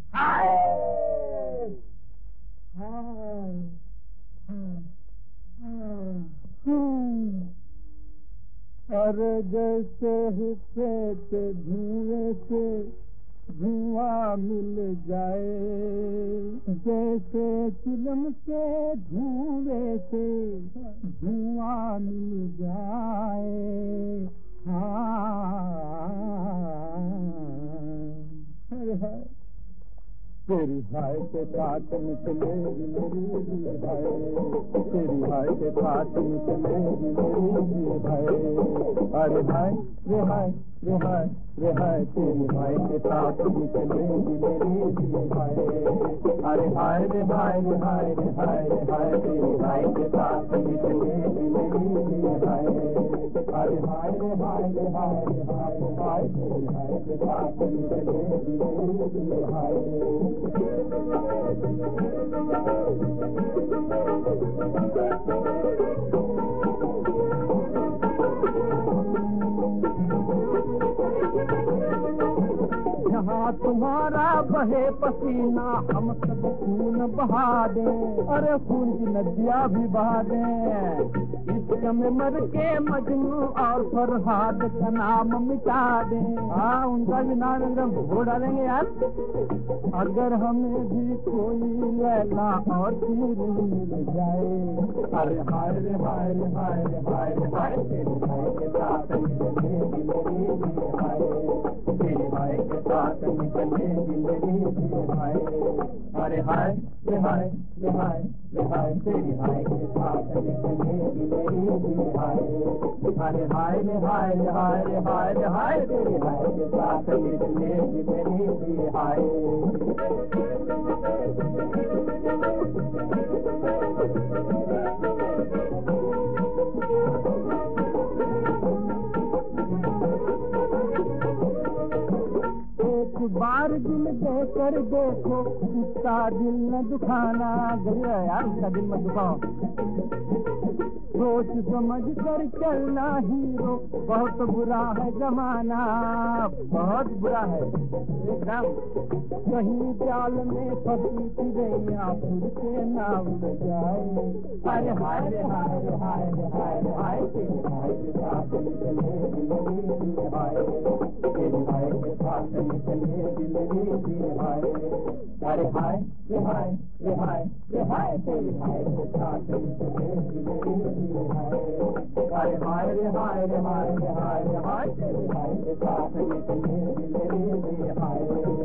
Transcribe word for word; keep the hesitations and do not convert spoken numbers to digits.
हाय हाय अरे जैसे ही पेट धुएं से धुआं मिल जाए, जैसे चिलम से धुएं से धुआं मिल जाए। हाँ तेरी हाय के साथ निकलेगी मेरी हाय, तेरी हाय के साथ निकलेगी मेरी हाय। अरे हाय रे हाय रे हाय रे हाय, तेरी हाय के साथ निकलेगी मेरी हाय। अरे हाय रे हाय रे हाय रे हाय रे हाय, तेरी हाय के साथ निकलेगी मेरी हाय। अरे हाय रे हाय रे हाय रे हाय रे हाय, तेरी हाय के साथ निकलेगी मेरी हाय। जहाँ तुम्हारा बहे पसीना हम सब खून बहा दें, अरे खून की नदियाँ भी बहा दें। इश्क में मर के मजनू और फरहाद का नाम मिटा दें। हाँ उनका भी नाम एकदम भो डालेंगे यार। अगर हमें भी कोई लैला और तीर मिल जाए, अरे हाय रे हाय रे हाय रे हाय रे हाय, तेरी हाय के साथ निकलेगी मेरी हाय, तेरी हाय के साथ निकलेगी मेरी हाय। अरे हाय रे हाय रे हाय रे हाय, तेरी हाय के साथ निकलेगी मेरी हाय। अरे हाय रे हाय रे हाय रे हाय रे हाय, तेरी हाय के साथ निकलेगी मेरी हाय। एक बार दिल देकर देखो, उसका दिल न दुखाना। गया यार उसका दिल मत दुखाओ। सोच समझ कर चलना हीरो, बहुत बुरा है जमाना, बहुत बुरा है एकदम। कहीं जाल में फंसी चिड़ैया फिर से ना उड़ जाए। अरे हाय रे हाय रे हाय रे हाय रे हाय, तेरे हाय के साथ निकलेगी मेरी हाय, तेरी हाय के साथ निकलेगी मेरी हाय। अरे हाय रे हाय रे हाय रे हाय, तेरी हाय के साथ निकलेगी मेरी हाय। अरे हाय रे हाय रे हाय रे हाय रे हाय, तेरी हाय के साथ निकलेगी मेरी हाय।